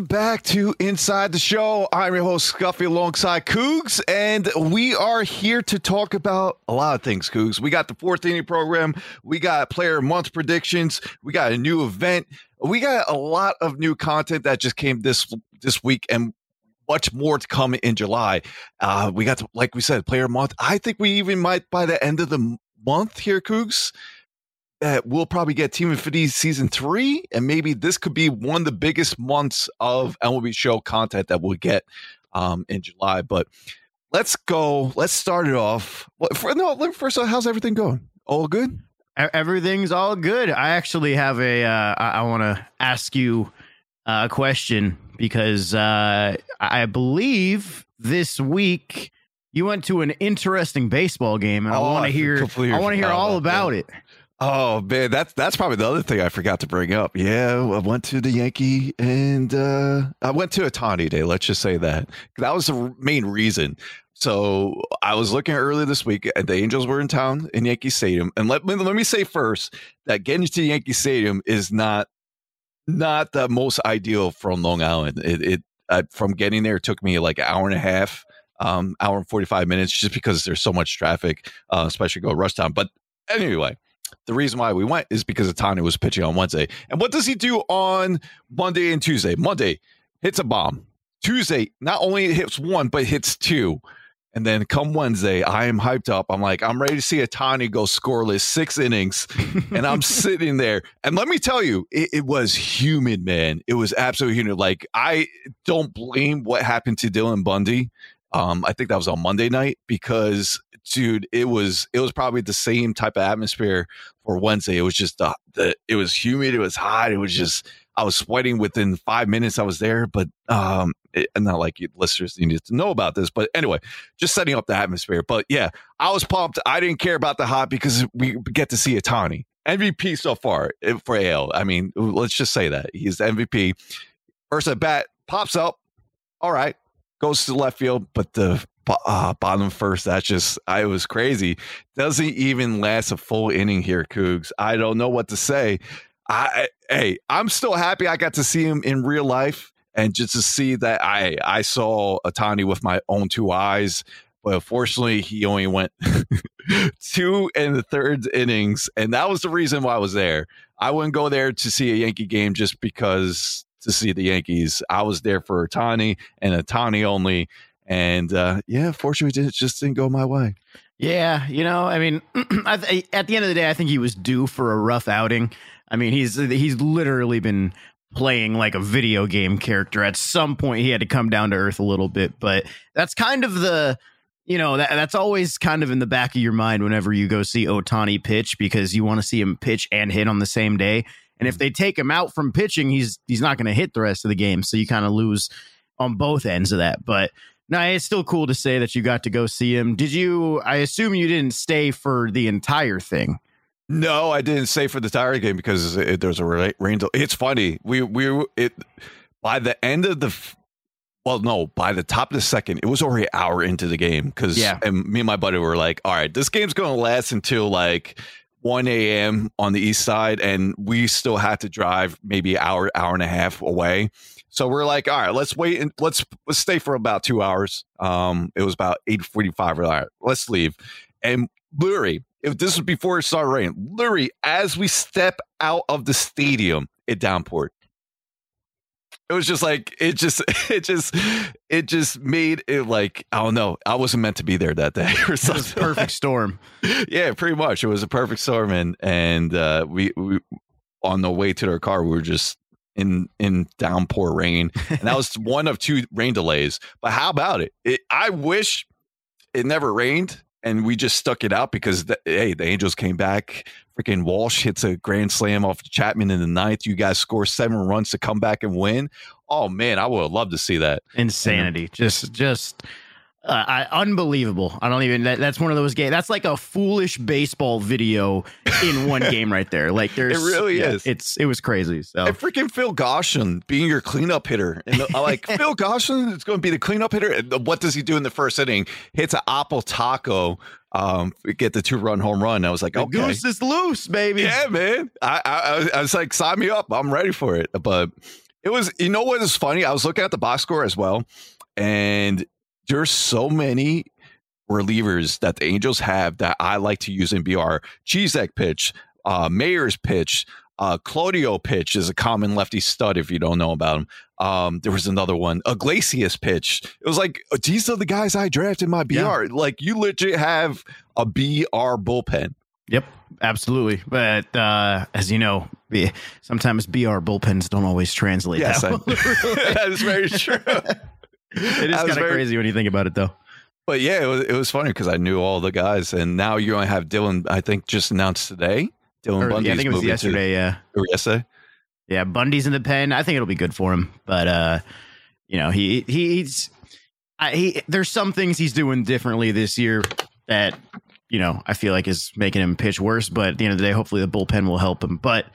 Welcome back to Inside the Show. I'm your host, Scuffy, alongside Cougs, and we are here to talk about a lot of things, Cougs. We got the fourth inning program. We got player month predictions. We got a new event. We got a lot of new content that just came this week, and much more to come in July. We got, like we said, player month. I think we even might, by the end of the month here, Cougs, that we'll probably get Team Infinity Season 3, and maybe this could be one of the biggest months of MLB Show content that we'll get in July. But let's go. Let's start it off. First off, how's everything going? All good? Everything's all good. I actually have I want to ask you a question because I believe this week you went to an interesting baseball game, and I want to hear all about it. Oh man, that's probably the other thing I forgot to bring up. Yeah, I went to the Yankee and I went to Ohtani Day. Let's just say that was the main reason. So I was looking earlier this week, and the Angels were in town in Yankee Stadium. And let me say first that getting to Yankee Stadium is not the most ideal from Long Island. It from getting there, it took me like an hour and a half, hour and 45 minutes, just because there's so much traffic, especially go rush time. But anyway, the reason why we went is because Ohtani was pitching on Wednesday. And what does he do on Monday and Tuesday? Monday hits a bomb. Tuesday, not only hits one, but hits two. And then come Wednesday, I am hyped up. I'm like, I'm ready to see Ohtani go scoreless 6 innings. And I'm sitting there. And let me tell you, it was humid, man. It was absolutely humid. Like, I don't blame what happened to Dylan Bundy. I think that was on Monday night because, dude, it was probably the same type of atmosphere for Wednesday. It was just it was humid. It was hot. It was just, I was sweating within 5 minutes I was there, but not like you listeners needed to know about this, but anyway, just setting up the atmosphere. But yeah, I was pumped. I didn't care about the hot because we get to see Ohtani. MVP so far for AL. I mean, let's just say that he's the MVP. First at bat, pops up. All right. Goes to left field, but the bottom first, it was crazy. Doesn't even last a full inning here, Cougs. I don't know what to say. I'm still happy I got to see him in real life, and just to see that I saw Ohtani with my own 2 eyes. But unfortunately, he only went 2 and the third innings, and that was the reason why I was there. I wouldn't go there to see a Yankee game just because to see the Yankees. I was there for Ohtani and Ohtani only. And fortunately, it just didn't go my way. Yeah, I mean, at the end of the day, I think he was due for a rough outing. I mean, he's literally been playing like a video game character. At some point, he had to come down to earth a little bit. But that's kind of that's always kind of in the back of your mind whenever you go see Ohtani pitch, because you want to see him pitch and hit on the same day. And if they take him out from pitching, he's not going to hit the rest of the game. So you kind of lose on both ends of that. But no, it's still cool to say that you got to go see him. I assume you didn't stay for the entire thing? No, I didn't stay for the entire game because there's a rain. It's funny. By the end of by the top of the second, it was already an hour into the game and me and my buddy were like, all right, this game's going to last until like 1 a.m. on the east side, and we still had to drive maybe an hour and a half away. So we're like, all right, let's wait and let's stay for about 2 hours. It was about 8:45. All right, let's leave. And literally, if this was before it started raining, literally as we step out of the stadium, it downpoured. It was just like it just made it like, I don't know. I wasn't meant to be there that day or something. It was a perfect storm. Yeah, pretty much. It was a perfect storm, and we on the way to our car, we were just in downpour rain, and that was one of 2 rain delays. But how about it? I wish it never rained and we just stuck it out because the Angels came back. Freaking Walsh hits a grand slam off Chapman in the 9th. You guys score 7 runs to come back and win. Oh man, I would have loved to see that. Insanity. Just unbelievable. I don't even, that's one of those games. That's like a foolish baseball video in one game right there. Like it really is. It was crazy. So and freaking Phil Goshen being your cleanup hitter. And I like Phil Goshen is going to be the cleanup hitter. And what does he do in the first inning? Hits an apple taco. Get the 2-run home run. I was like, the goose is loose, baby. Yeah, man. I was like, sign me up. I'm ready for it. But It was, you know what is funny? I was looking at the box score as well, and there's so many relievers that the Angels have that I like to use in BR. Cheeseck pitch, Mayer's pitch, Claudio pitch is a common lefty stud if you don't know about him. There was another one, Iglesias pitch. It was like, these are the guys I drafted in my BR. Yeah. Like, you legit have a BR bullpen. Yep, absolutely. But as you know, sometimes BR bullpens don't always translate. Yes, that is very true. It is kind of crazy when you think about it, though. But yeah, it was funny because I knew all the guys, and now you only have Dylan. I think just announced today. Dylan Bundy's I think it was yesterday. Or yesterday. Yeah, Bundy's in the pen. I think it'll be good for him. But you know, he's there's some things he's doing differently this year that, you know, I feel like is making him pitch worse. But at the end of the day, hopefully the bullpen will help him. But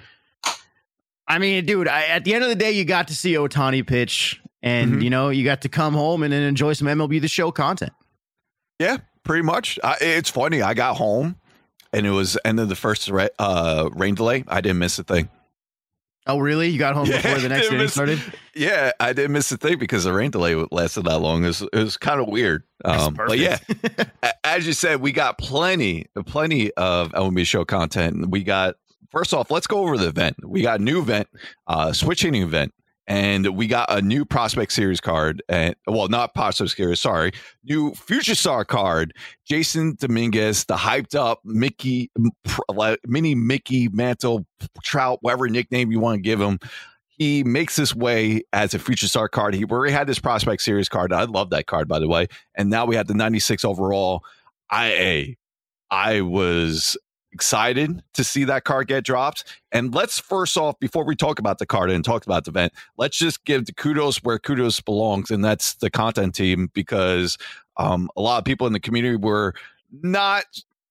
I mean, dude, at the end of the day, you got to see Ohtani pitch, and you know, you got to come home and then enjoy some MLB The Show content. Yeah, pretty much. It's funny. I got home, and it was end of the first rain delay. I didn't miss a thing. Oh, really? You got home before the next inning started? Yeah, I didn't miss a thing because the rain delay lasted that long. It was kind of weird. But yeah, as you said, we got plenty of MLB Show content. We got, first off, let's go over the event. We got a new event, switch hitting event. And we got a new Prospect Series card, and well, not Prospect Series, sorry, new Future Star card. Jasson Dominguez, the hyped up Mickey, mini Mickey, Mantle, Trout, whatever nickname you want to give him. He makes his way as a Future Star card. He already had this Prospect Series card. I love that card, by the way. And now we have the 96 overall IA. I was excited to see that card get dropped. And let's first off, before we talk about the card and talk about the event, let's just give the kudos where kudos belongs, and that's the content team, because a lot of people in the community were not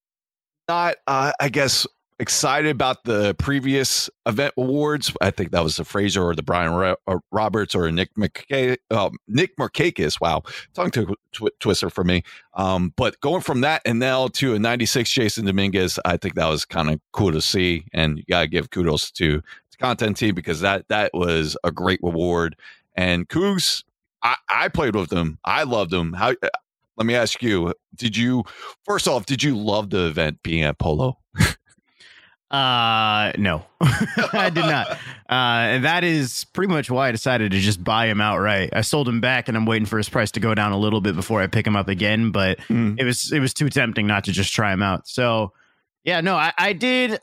I guess excited about the previous event awards. I think that was the Fraser or the Brian Roberts or Nick Markakis. Wow, tongue twister for me. But going from that and now to a 96 Jasson Dominguez, I think that was kind of cool to see, and you gotta give kudos to the content team because that was a great reward. And Cougs, I played with them. I loved them. How? Let me ask you: did you love the event being at Polo? No, I did not. And that is pretty much why I decided to just buy him outright. I sold him back, and I'm waiting for his price to go down a little bit before I pick him up again. But it was too tempting not to just try him out. So yeah, no, I did.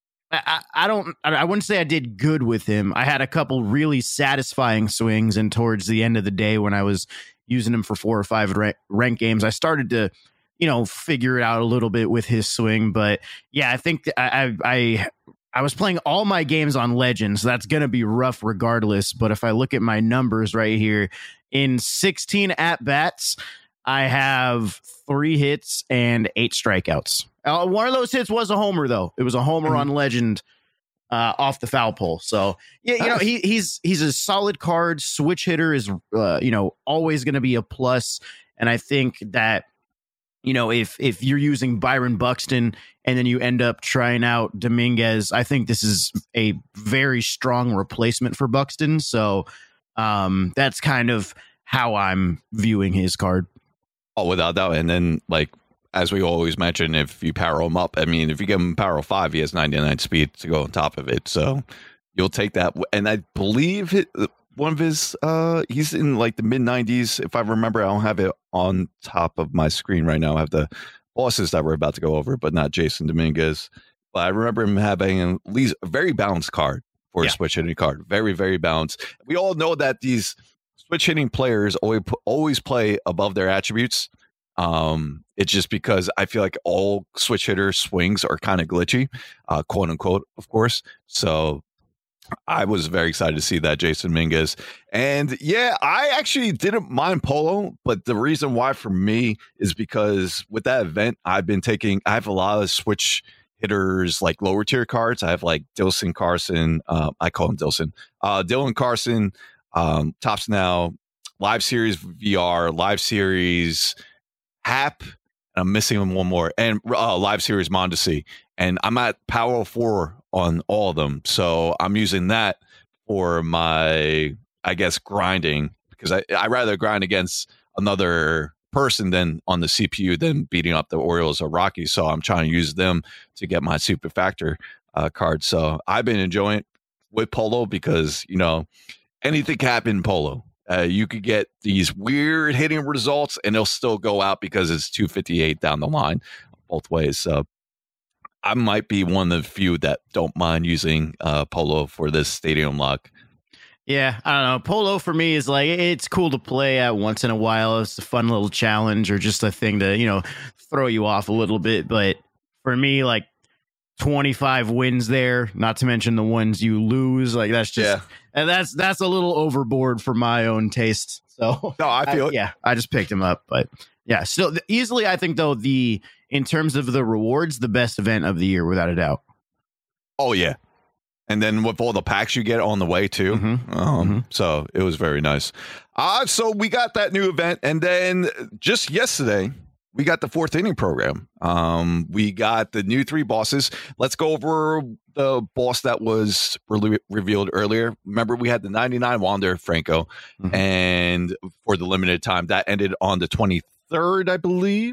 I wouldn't say I did good with him. I had a couple really satisfying swings, and towards the end of the day, when I was using him for 4 or 5 ranked games, I started to, you know, figure it out a little bit with his swing. But yeah, I think I was playing all my games on Legends, so that's going to be rough regardless. But if I look at my numbers right here, in 16 at-bats, I have 3 hits and 8 strikeouts. One of those hits was a homer, though. It was a homer on Legend off the foul pole. So yeah, you know, he's a solid card. Switch hitter is you know, always going to be a plus. And I think that, you know, if you're using Byron Buxton and then you end up trying out Dominguez, I think this is a very strong replacement for Buxton. So that's kind of how I'm viewing his card. Oh, without doubt. And then, like, as we always mention, if you power him up, I mean, if you give him power 5, he has 99 speed to go on top of it. So you'll take that. And I believe one of his, he's in like the mid 90s. If I remember, I don't have it on top of my screen right now. I have the bosses that we're about to go over, but not Jasson Dominguez. But I remember him having at least a very balanced card for a switch hitting card. Very, very balanced. We all know that these switch hitting players always play above their attributes. It's just because I feel like all switch hitter swings are kind of glitchy, quote unquote, of course. So I was very excited to see that Jasson Dominguez. And yeah, I actually didn't mind Polo, but the reason why for me is because with that event, I have a lot of switch hitters, like lower tier cards. I have like Dilson Carson. I call him Dilson. Dylan Carson, Tops Now, Live Series VR, Live Series Hap. I'm missing one more, and Live Series Mondesi. And I'm at Power 4 on all of them. So I'm using that for my, I guess, grinding, because I rather grind against another person than on the CPU than beating up the Orioles or Rockies. So I'm trying to use them to get my super factor card. So I've been enjoying it with Polo because, anything can happen in Polo. You could get these weird hitting results and they'll still go out because it's 258 down the line both ways. So I might be one of the few that don't mind using Polo for this stadium lock. Yeah, I don't know. Polo for me is like, it's cool to play at once in a while. It's a fun little challenge or just a thing to, throw you off a little bit. But for me, like 25 wins there, not to mention the ones you lose. Like that's just, and that's a little overboard for my own taste. So no, I feel it. Yeah, I just picked him up. But yeah, still easily, I think, though, in terms of the rewards, the best event of the year, without a doubt. Oh, yeah. And then with all the packs you get on the way, too. So it was very nice. So we got that new event. And then just yesterday, we got the fourth inning program. We got the new 3 bosses. Let's go over the boss that was revealed earlier. Remember, we had the 99 Wander Franco. And for the limited time, that ended on the 23rd, I believe.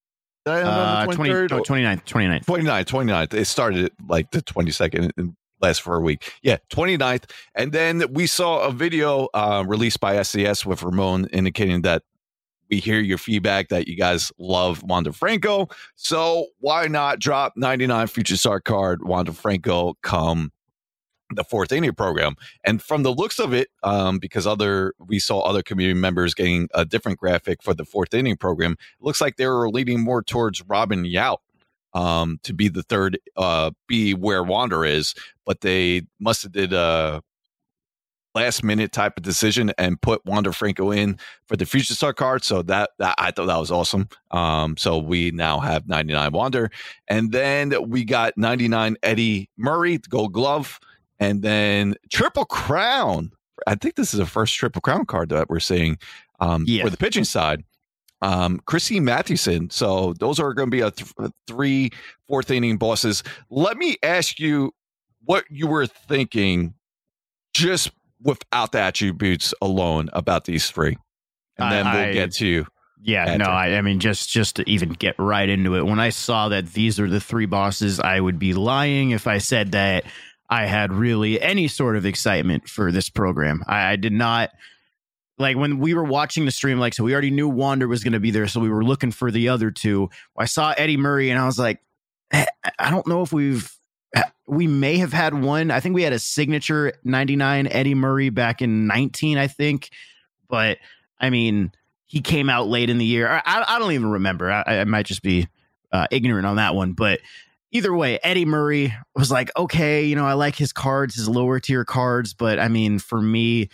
29th. It started at like the 22nd and lasts for a week. Yeah, 29th. And then we saw a video released by SCS with Ramon indicating that we hear your feedback that you guys love Wander Franco. So why not drop 99 Future Star card Wander Franco come the fourth inning program? And from the looks of it, because we saw other community members getting a different graphic for the fourth inning program, it looks like they were leaning more towards Robin Yount to be the third be where Wander is, but they must have did a last minute type of decision and put Wander Franco in for the Future Star card. So that I thought that was awesome. So we now have 99 Wander, and then we got 99 Eddie Murray, the Gold Glove. And then Triple Crown. I think this is the first Triple Crown card that we're seeing for the pitching side. Christy Mathewson. So those are going to be 3 fourth inning bosses. Let me ask you what you were thinking just without the attributes alone about these 3. And then we'll get to Yeah, no, I mean, just to even get right into it. When I saw that these are the 3 bosses, I would be lying if I said that I had really any sort of excitement for this program. I did not. Like when we were watching the stream, so we already knew Wander was going to be there, so we were looking for the other 2. I saw Eddie Murray, and I was like, I don't know if we may have had one. I think we had a signature 99 Eddie Murray back in 19, I think. But, I mean, he came out late in the year. I don't even remember. I might just be ignorant on that one, but either way, Eddie Murray was like, okay, I like his cards, his lower tier cards, but I mean, for me,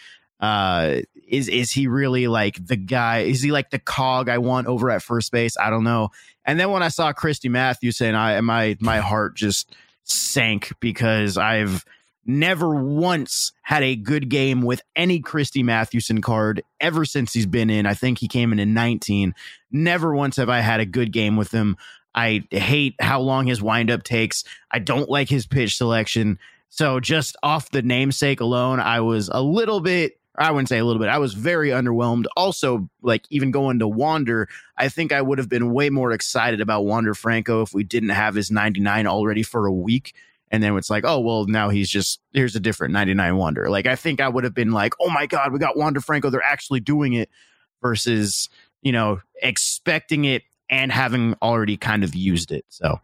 is he really like the guy? Is he like the cog I want over at first base? I don't know. And then when I saw Christy Mathewson, my heart just sank because I've never once had a good game with any Christy Mathewson card ever since he's been in. I think he came in 19. Never once have I had a good game with him. I hate how long his windup takes. I don't like his pitch selection. So just off the namesake alone, I was I wouldn't say a little bit. I was very underwhelmed. Also, even going to Wander, I think I would have been way more excited about Wander Franco if we didn't have his 99 already for a week. And then it's like, oh, well, now here's a different 99 Wander. I think I would have been like, oh my God, we got Wander Franco. They're actually doing it versus, expecting it and having already kind of used it. So.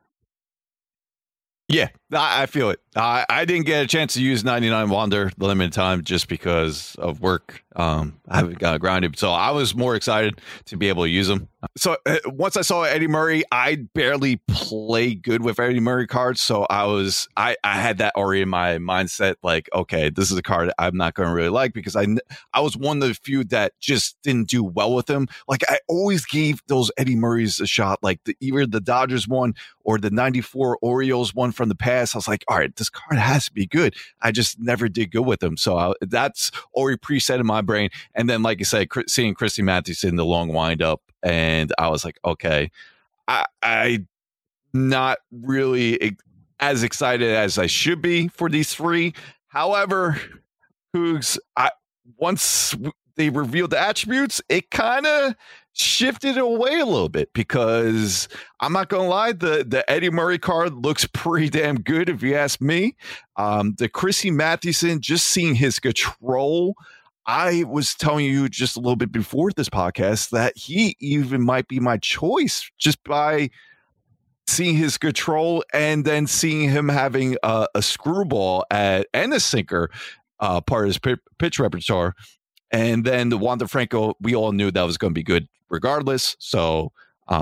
Yeah, I feel it. I didn't get a chance to use 99 Wander the limited time just because of work. I haven't got grinded. So I was more excited to be able to use them. So once I saw Eddie Murray, I barely play good with Eddie Murray cards. So I had that already in my mindset. Okay, this is a card I'm not going to really like because I was one of the few that just didn't do well with him. I always gave those Eddie Murrays a shot, either the Dodgers one or the 94 Orioles one from the past. I was like, all right, this card has to be good. I just never did good with them. So that's already preset in my brain. And then, like you said, seeing Christy Mathewson, the long windup, and I was like, okay, I not really as excited as I should be for these 3. However, Cougs, once they revealed the attributes, it kind of shifted away a little bit, because I'm not gonna lie, the Eddie Murray card looks pretty damn good if you ask me. The Chrissy Mathewson, just seeing his control, I was telling you just a little bit before this podcast that he even might be my choice just by seeing his control, and then seeing him having a screwball and a sinker part of his pitch repertoire. And then the Wander Franco, we all knew that was going to be good regardless. So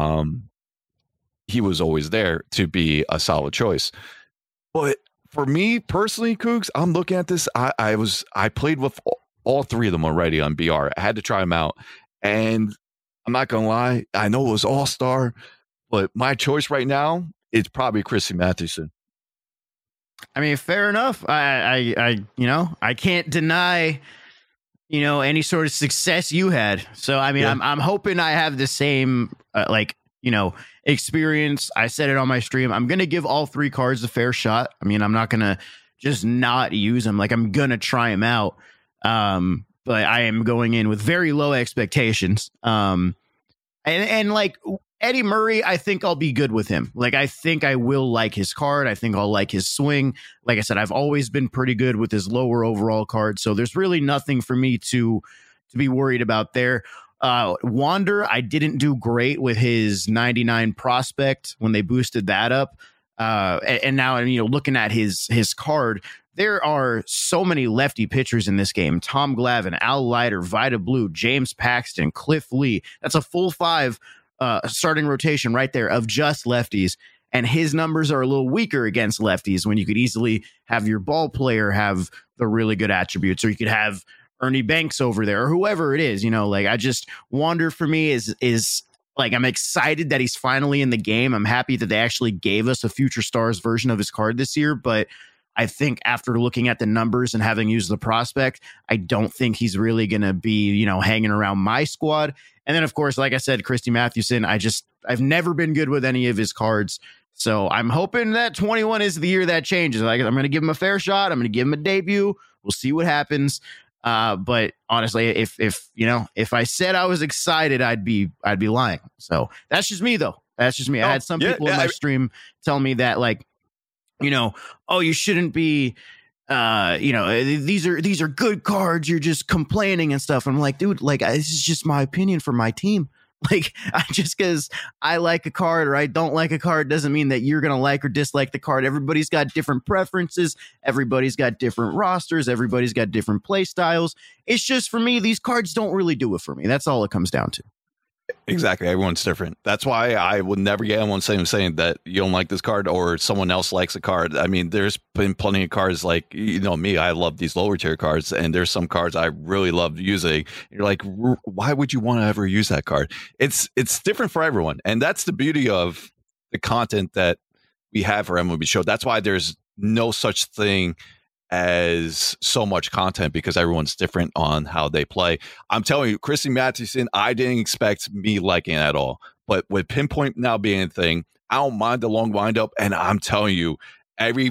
he was always there to be a solid choice. But for me personally, Cougs, I'm looking at this. I played with all three of them already on BR. I had to try them out. And I'm not going to lie, I know it was All-Star, but my choice right now is probably Chrissy Mathewson. I mean, fair enough. I can't deny, any sort of success you had. So, I mean, yeah. I'm hoping I have the same, experience. I said it on my stream. I'm going to give all three cards a fair shot. I mean, I'm not going to just not use them. Like, I'm going to try them out. But I am going in with very low expectations. And like Eddie Murray, I think I'll be good with him. Like, I think I will like his card. I think I'll like his swing. Like I said, I've always been pretty good with his lower overall card. So there's really nothing for me to be worried about there. Wander, I didn't do great with his 99 prospect when they boosted that up. And now, looking at his card, there are so many lefty pitchers in this game. Tom Glavine, Al Leiter, Vida Blue, James Paxton, Cliff Lee. That's a full 5 starting rotation right there of just lefties. And his numbers are a little weaker against lefties, when you could easily have your ball player have the really good attributes, or you could have Ernie Banks over there, or whoever it is. I just, Wander for me is like, I'm excited that he's finally in the game. I'm happy that they actually gave us a Future Stars version of his card this year, but I think after looking at the numbers and having used the prospect, I don't think he's really going to be, hanging around my squad. And then, of course, like I said, Christy Mathewson, I've never been good with any of his cards. So I'm hoping that 21 is the year that changes. Like, I'm going to give him a fair shot. I'm going to give him a debut. We'll see what happens. But honestly, if I said I was excited, I'd be lying. So that's just me, though. That's just me. I had some people in my stream tell me that, like, oh, you shouldn't be, these are good cards. You're just complaining and stuff. I'm like, dude, like, this is just my opinion for my team. Like, just because I like a card or I don't like a card doesn't mean that you're going to like or dislike the card. Everybody's got different preferences. Everybody's got different rosters. Everybody's got different play styles. It's just, for me, these cards don't really do it for me. That's all it comes down to. Exactly. Everyone's different. That's why I would never get anyone saying that you don't like this card or someone else likes a card. I mean, there's been plenty of cards like, me, I love these lower tier cards, and there's some cards I really love using. You're like, why would you want to ever use that card? It's different for everyone. And that's the beauty of the content that we have for MLB Show. That's why there's no such thing as so much content, because everyone's different on how they play. I'm telling you, Christy Mathewson, I didn't expect me liking it at all. But with Pinpoint now being a thing, I don't mind the long windup. And I'm telling you, every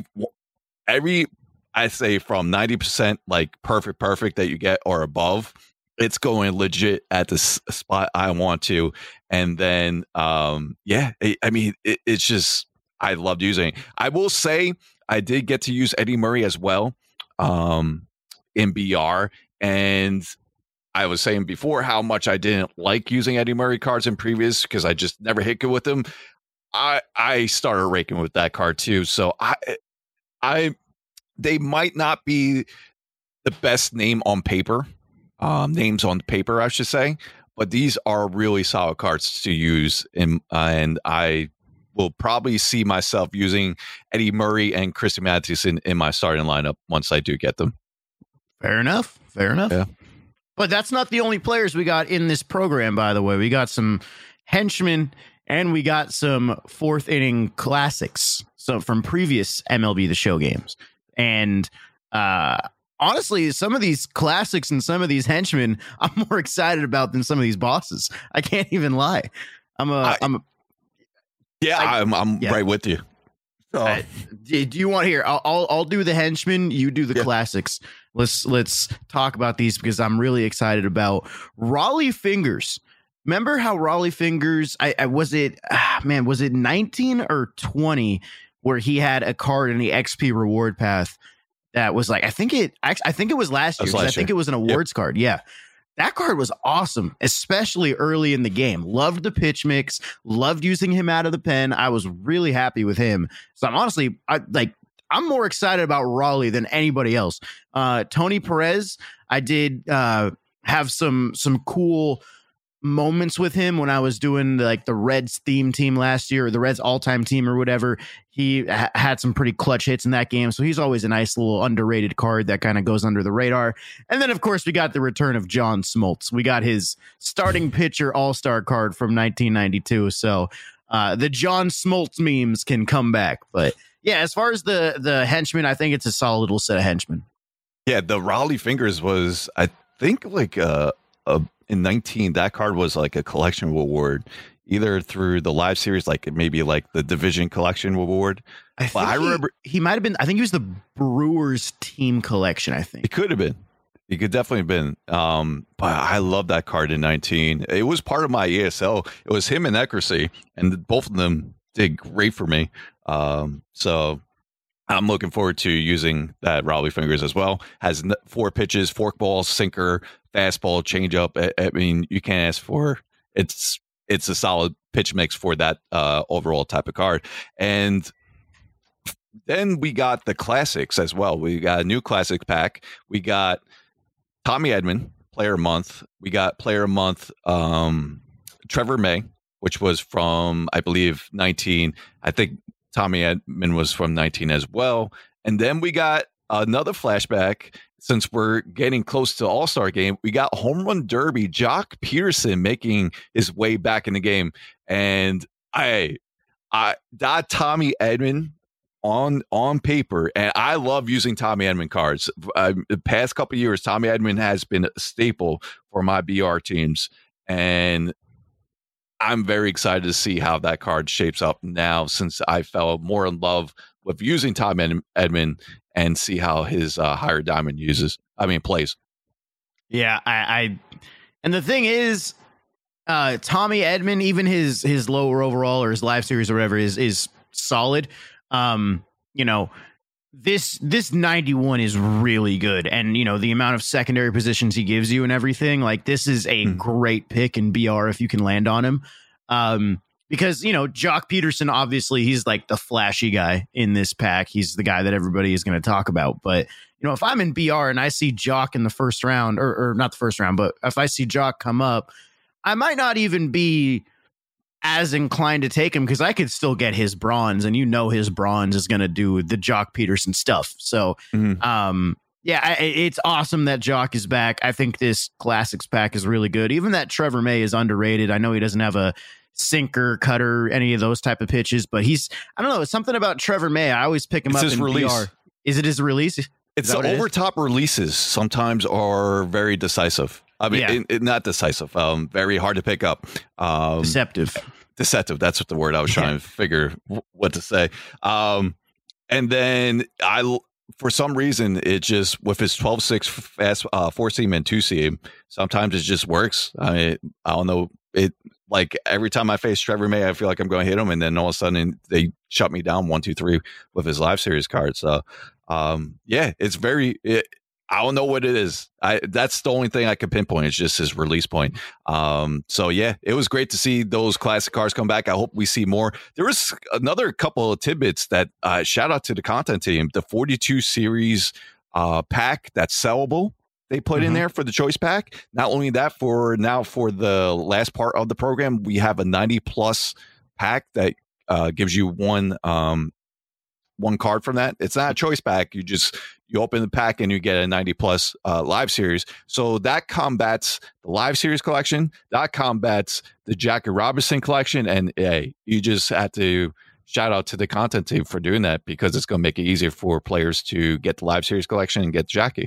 I say from 90% like perfect that you get or above, it's going legit at the spot I want to. And then, it's just, I loved using it. I will say, I did get to use Eddie Murray as well in BR. And I was saying before how much I didn't like using Eddie Murray cards in previous, because I just never hit good with them. I started raking with that card too. So they might not be the best names on paper, I should say, but these are really solid cards to use. And I will probably see myself using Eddie Murray and Christy Mathewson in my starting lineup once I do get them. Fair enough. Yeah. But that's not the only players we got in this program, by the way. We got some henchmen and we got some fourth inning classics. So from previous MLB The Show games. And honestly, some of these classics and some of these henchmen, I'm more excited about than some of these bosses. I can't even lie. I'm right with you. Oh. Do you want here? I'll do the henchman. You do the classics. Let's talk about these because I'm really excited about Raleigh Fingers. Remember how Raleigh Fingers? Was it 19 or 20 where he had a card in the XP reward path that was like I think it was last year. I think it was an awards card. Yeah. That card was awesome, especially early in the game. Loved the pitch mix, loved using him out of the pen. I was really happy with him. So I'm more excited about Raleigh than anybody else. Tony Perez, I did have some cool moments with him when I was doing like the Reds theme team last year, or the Reds all-time team or whatever. He had some pretty clutch hits in that game. So he's always a nice little underrated card that kind of goes under the radar. And then of course we got the return of John Smoltz. We got his starting pitcher all-star card from 1992. So the John Smoltz memes can come back. But yeah, as far as the henchmen, I think it's a solid little set of henchmen. Yeah, the Raleigh Fingers was, I think, like in 19, that card was like a collection award, either through the live series, like maybe like the division collection award. I remember he might have been. I think he was the Brewers team collection. I think it could have been. It could definitely have been. But I love that card in 19. It was part of my ESL. It was him and Eckersy, and both of them did great for me. So I'm looking forward to using that Raleigh Fingers as well. Has 4 pitches, forkball, sinker, fastball, changeup. I mean, you can't ask for it's a solid pitch mix for that overall type of card. And then we got the classics as well. We got a new classic pack. We got Tommy Edman, Player of Month. We got Player of Month Trevor May, which was from, I believe, 19. I think Tommy Edman was from 19 as well. And then we got another flashback. Since we're getting close to All-Star game, we got Home Run Derby, Jock Peterson making his way back in the game. And I got Tommy Edman on paper, and I love using Tommy Edman cards. The past couple of years, Tommy Edman has been a staple for my BR teams, and I'm very excited to see how that card shapes up now, since I fell more in love with using Tommy Edman and see how his higher diamond plays. Yeah, and the thing is, Tommy Edman, even his lower overall or his live series or whatever is solid. This 91 is really good, and the amount of secondary positions he gives you and everything, like this is a great pick in BR if you can land on him. Because, Jock Peterson, obviously, he's like the flashy guy in this pack. He's the guy that everybody is going to talk about. But, if I'm in BR and I see Jock in the first round, or not the first round, but if I see Jock come up, I might not even be as inclined to take him because I could still get his bronze. And his bronze is going to do the Jock Peterson stuff. So, it's awesome that Jock is back. I think this Classics pack is really good. Even that Trevor May is underrated. I know he doesn't have a sinker, cutter, any of those type of pitches, but it's something about Trevor May. I always pick him up in release. BR. Is it his release? It's the overtop releases sometimes are very decisive. I mean, not decisive, very hard to pick up. Deceptive. That's what the word I was trying to figure what to say. And then for some reason, it just, with his 12-6 fast 4-seam and 2-seam, sometimes it just works. I mean, I don't know. It, like, every time I face Trevor May, I feel like I'm going to hit him, and then all of a sudden they shut me down 1-2-3 with his live series card. So, it's very. I don't know what it is. That's the only thing I could pinpoint. It's just his release point. It was great to see those classic cards come back. I hope we see more. There was another couple of tidbits that shout out to the content team. The 42 series pack that's sellable, they put in there for the choice pack. Not only that, for the last part of the program, we have a 90 plus pack that gives you one card from that. It's not a choice pack. You open the pack and you get a 90 plus live series. So that combats the live series collection. That combats the Jackie Robinson collection. And you just had to shout out to the content team for doing that, because it's going to make it easier for players to get the live series collection and get Jackie.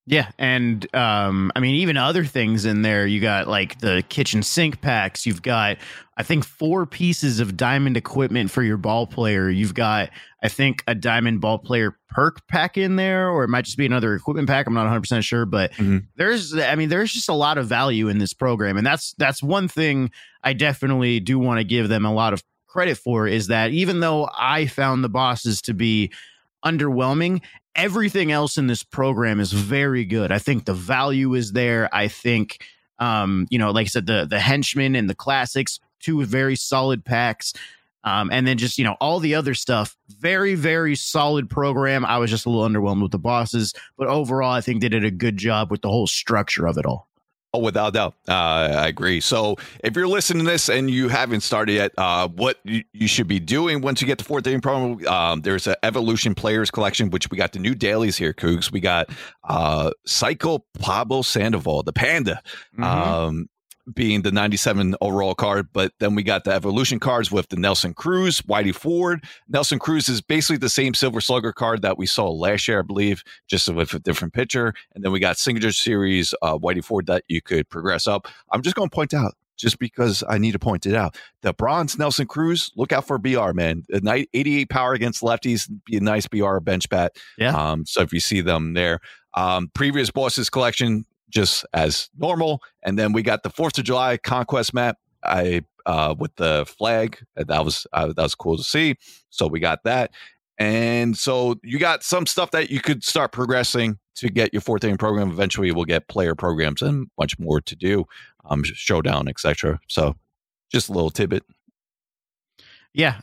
Yeah, and I mean, even other things in there. You got like the kitchen sink packs. You've got, I think, 4 pieces of diamond equipment for your ball player. You've got, I think, a diamond ball player perk pack in there, or it might just be another equipment pack. I'm not 100% sure, but there's just a lot of value in this program, and that's one thing I definitely do want to give them a lot of credit for, is that even though I found the bosses to be underwhelming, everything else in this program is very good. I think the value is there. I think, like I said, the henchmen and the classics, 2 very solid packs. And then just, all the other stuff, very, very solid program. I was just a little underwhelmed with the bosses, but overall, I think they did a good job with the whole structure of it all. Oh, without doubt. I agree. So if you're listening to this and you haven't started yet, what you should be doing once you get the 4th Edition program, there's an Evolution Players Collection, which we got the new dailies here, Cougs. We got Cycle Pablo Sandoval, the Panda, being the 97 overall card. But then we got the Evolution cards with the Nelson Cruz, Whitey Ford. Nelson Cruz is basically the same Silver Slugger card that we saw last year, I believe, just with a different picture. And then we got Signature Series Whitey Ford that you could progress up. I'm just going to point out, just because I need to point it out, the bronze Nelson Cruz, look out for BR, man. 88 power against lefties, be a nice BR bench bat. Yeah. So if you see them there, previous bosses collection, just as normal. And then we got the 4th of July Conquest map with the flag. That was cool to see. So we got that. And so you got some stuff that you could start progressing to get your 4th Edition program. Eventually we'll get player programs and much more to do, showdown, etc. So just a little tidbit. Yeah.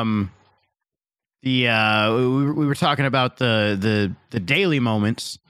We were talking about the daily moments.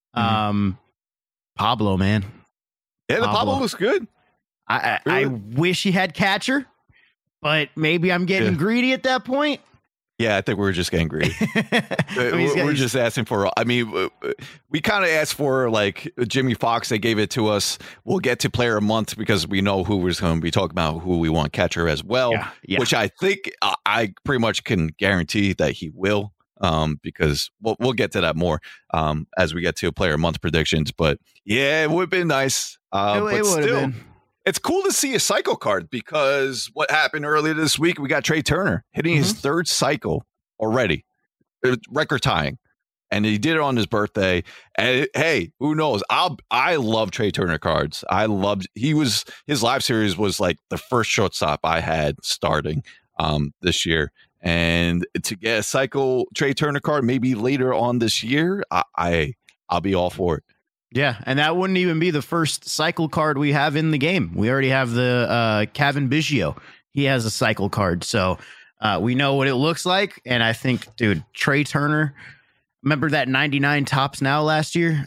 Pablo, man. Yeah, the Pablo looks good. I wish he had catcher, but maybe I'm getting greedy at that point. Yeah, I think we're just getting greedy. We're just asking for, we kind of asked for like Jimmy Fox. They gave it to us. We'll get to player a month because we know who we're going to be talking about, who we want catcher as well, which I think I pretty much can guarantee that he will. Because we'll get to that more as we get to player month predictions. But yeah, it would have been nice. But still, it's cool to see a cycle card, because what happened earlier this week, we got Trey Turner hitting his 3rd cycle already, record tying, and he did it on his birthday. And hey, who knows? I love Trey Turner cards. His live series was like the first shortstop I had starting this year. And to get a cycle Trey Turner card maybe later on this year, I'll be all for it. Yeah, and that wouldn't even be the first cycle card we have in the game. We already have the Kevin Biggio. He has a cycle card, so we know what it looks like. And I think, dude, Trey Turner, remember that 99 Tops Now last year?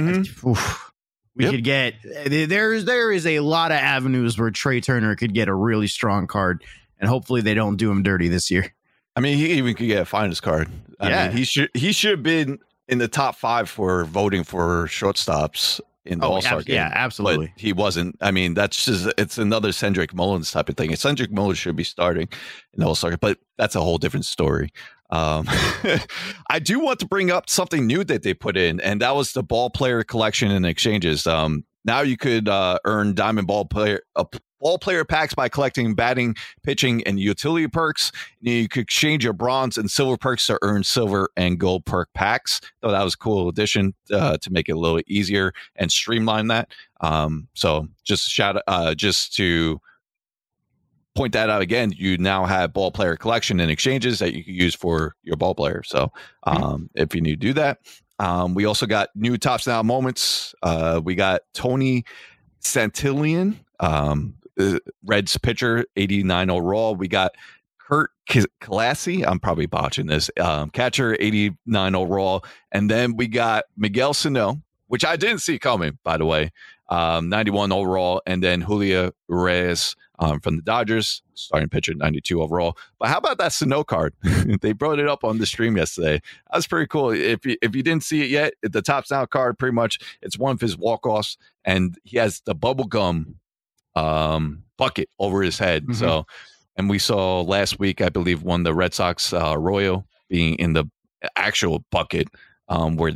Could get there is a lot of avenues where Trey Turner could get a really strong card, and hopefully they don't do him dirty this year. I mean, he even could get a finest card. I mean, he should have been in the top 5 for voting for shortstops in the All-Star game. Yeah, absolutely. But he wasn't. I mean, it's another Cedric Mullins type of thing. Cedric Mullins should be starting in the All-Star, but that's a whole different story. I do want to bring up something new that they put in, and that was the ball player collection and exchanges. Now you could earn diamond ball player packs by collecting batting, pitching, and utility perks. You could exchange your bronze and silver perks to earn silver and gold perk packs. So that was a cool addition to make it a little easier and streamline that. So just to point that out again, you now have ball player collection and exchanges that you can use for your ball player. So if you need to do that. We also got new Tops Now moments. We got Tony Santillan, Reds pitcher, 89 overall. We got Kurt Kalassi. I'm probably botching this. Catcher, 89 overall. And then we got Miguel Sano, which I didn't see coming, by the way, 91 overall. And then Julio Reyes from the Dodgers, starting pitcher, 92 overall. But how about that Sano card? They brought it up on the stream yesterday. That was pretty cool. If you didn't see it yet, the Tops Now card, pretty much, it's one of his walk-offs, and he has the bubblegum bucket over his head. So, and we saw last week, I believe, one of the Red Sox Royal being in the actual bucket where they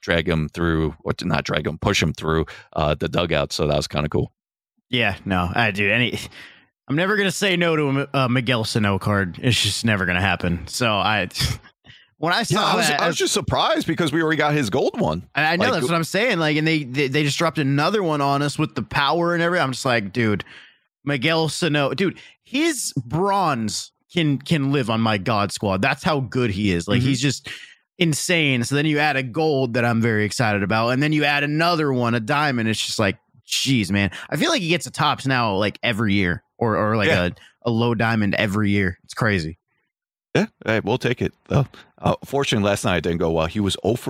drag him through, or to not drag him, push him through the dugout. So that was kind of cool. Yeah, no, I'm never gonna say no to a Miguel Sano card. It's just never gonna happen. So when I saw that, I was just surprised because we already got his gold one. I know, that's what I'm saying. Like, and they just dropped another one on us with the power and everything. I'm just like, dude, Miguel Sano, dude, his bronze can live on my God squad. That's how good he is. Like, he's just insane. So then you add a gold that I'm very excited about, and then you add another one, a diamond. It's just like, geez, man. I feel like he gets a tops now, like every year, or like a low diamond every year. It's crazy. Yeah, hey, we'll take it though. Fortunately, last night it didn't go well. He was 0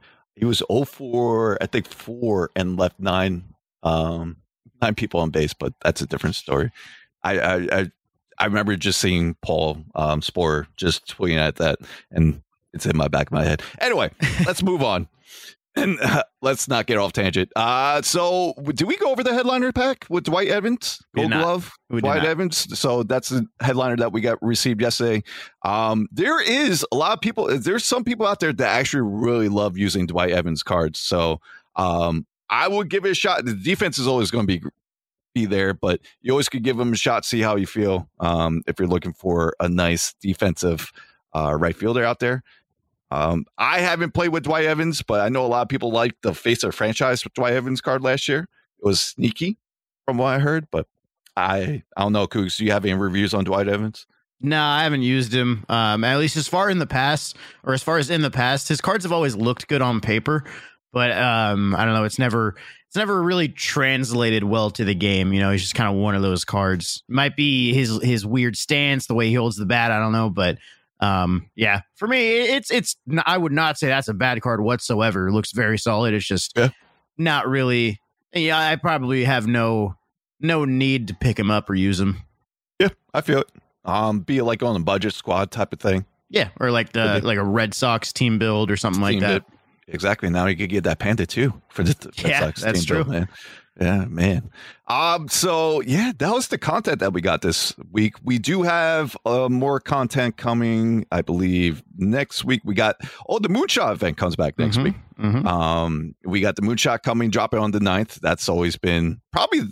for I think 4 and left 9 people on base, but that's a different story. I remember just seeing Paul Sporer just tweeting at that, and it's in my back of my head. Anyway, let's move on. And let's not get off tangent. So do we go over the headliner pack with Dwight Evans? Gold Glove, Dwight Evans. So that's the headliner that we received yesterday. There is a lot of people. There's some people out there that actually really love using Dwight Evans cards. So I would give it a shot. The defense is always going to be there, but you always could give them a shot, see how you feel. If you're looking for a nice defensive right fielder out there. I haven't played with Dwight Evans, but I know a lot of people like the face of the franchise with Dwight Evans card last year. It was sneaky from what I heard, but I don't know, Cougs, do you have any reviews on Dwight Evans? No, I haven't used him. At least as far as in the past, his cards have always looked good on paper, but I don't know. It's never really translated well to the game. You know, he's just kind of one of those cards. Might be his weird stance, the way he holds the bat. I don't know, but yeah, for me, it's I would not say that's a bad card whatsoever. It looks very solid. It's just not really. Yeah, I probably have no need to pick him up or use him. Yeah, I feel it. Be like on a budget squad type of thing. Yeah, or like a Red Sox team build or something like that. Exactly. Now you could get that Panda too for the Red Sox that's team true. build, man. Yeah, man. So yeah, that was the content that we got this week. We do have more content coming, I believe, next week. We got the Moonshot event comes back next week. We got the Moonshot coming, dropping on the 9th. That's always been probably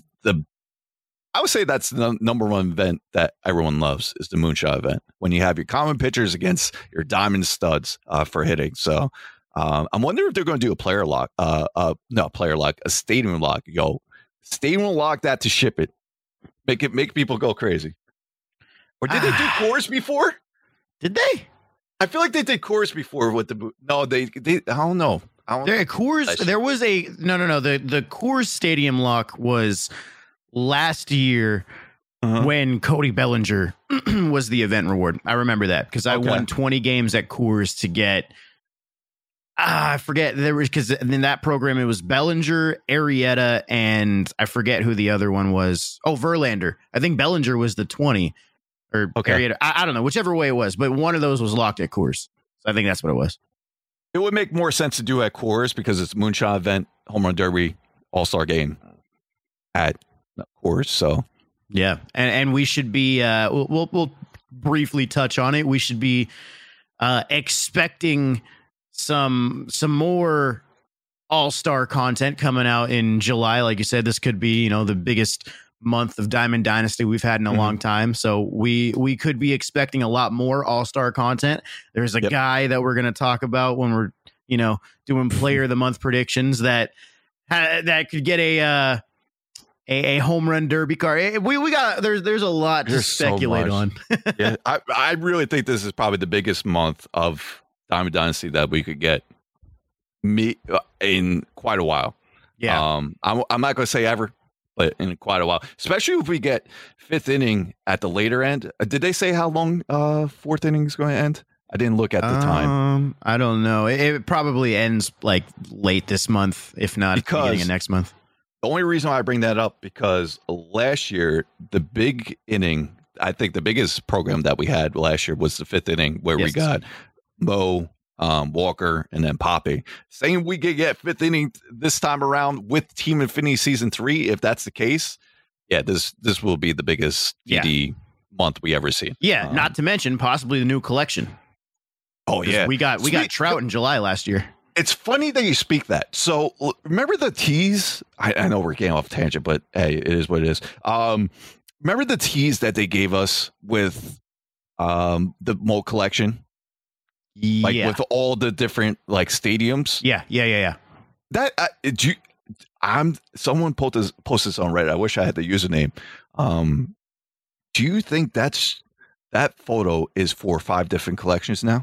I would say that's the number one event that everyone loves is the Moonshot event. When you have your common pitchers against your diamond studs for hitting. So I'm wondering if they're going to do a player lock, a stadium lock. Stadium lock that to ship it, make people go crazy. Or did they do Coors before? Did they? I feel like they did Coors before with the they I don't know. Coors. There was a no. The Coors Stadium lock was last year when Cody Bellinger was the event reward. I remember that because I won 20 games at Coors to get. I forget there was because in that program it was Bellinger, Arrieta, and I forget who the other one was. Oh, Verlander. I think Bellinger was the 20 or Arrieta. I don't know, whichever way it was, but one of those was locked at Coors. So I think that's what it was. It would make more sense to do at Coors because it's Moonshot event, Home Run Derby, All-Star game at Coors. So yeah, and we should be. We'll briefly touch on it. We should be expecting some more all-star content coming out in July. Like you said, this could be, the biggest month of Diamond Dynasty we've had in a long time. So we could be expecting a lot more all-star content. There's a guy that we're going to talk about when we're, doing player of the month predictions that could get a home run derby card. We got there's a lot to speculate on. Yeah, I really think this is probably the biggest month of Diamond Dynasty that we could get in quite a while. Yeah. I'm not going to say ever, but in quite a while, especially if we get 5th inning at the later end. Did they say how long 4th inning is going to end? I didn't look at the time. I don't know. It probably ends like late this month, if not beginning of next month. The only reason why I bring that up because last year, the big inning, I think the biggest program that we had last year was the 5th inning where we got Mo, Walker, and then Poppy. Saying we could get 5th inning this time around with Team Infinity Season 3, if that's the case, this will be the biggest DD month we ever see. Yeah, not to mention possibly the new collection. Oh yeah, we got Trout in July last year. It's funny that you speak that. So remember the tease? I know we're getting off tangent, but hey, it is what it is. Remember the tease that they gave us with the Mold collection? Like with all the different like stadiums? Yeah. That someone posted this on Reddit. I wish I had the username. Do you think that photo is for 5 different collections now?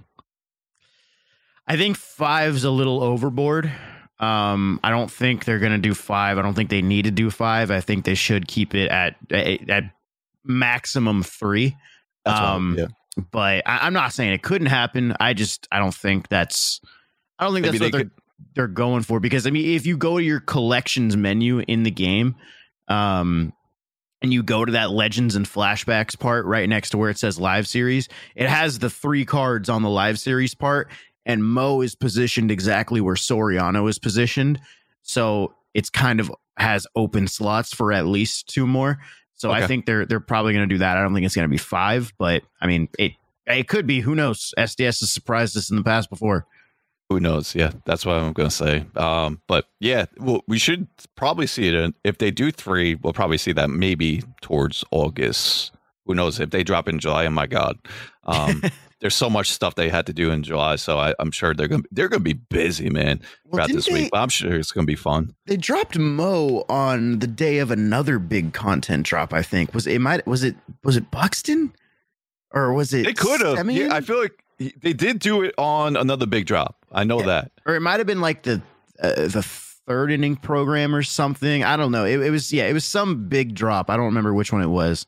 I think 5's a little overboard. I don't think they're going to do 5. I don't think they need to do 5. I think they should keep it at maximum 3. Yeah. But I'm not saying it couldn't happen. I don't think that's what they're going for, because I mean, if you go to your collections menu in the game, and you go to that Legends and Flashbacks part right next to where it says Live Series, it has the 3 cards on the Live Series part, and Mo is positioned exactly where Soriano is positioned. So it's kind of has open slots for at least 2 more. So okay. I think they're probably going to do that. I don't think it's going to be 5, but I mean, it could be. Who knows? SDS has surprised us in the past before. Who knows? Yeah, that's what I'm going to say. But yeah, well, we should probably see it. If they do 3, we'll probably see that maybe towards August. Who knows? If they drop in July, oh my God. There's so much stuff they had to do in July, so I'm sure they're gonna be busy, man, throughout this week. But I'm sure it's gonna be fun. They dropped Mo on the day of another big content drop. I think was it Buxton, or was it? They could have. Yeah, I feel like they did do it on another big drop. I know that, or it might have been like the 3rd inning program or something. I don't know. It was some big drop. I don't remember which one it was.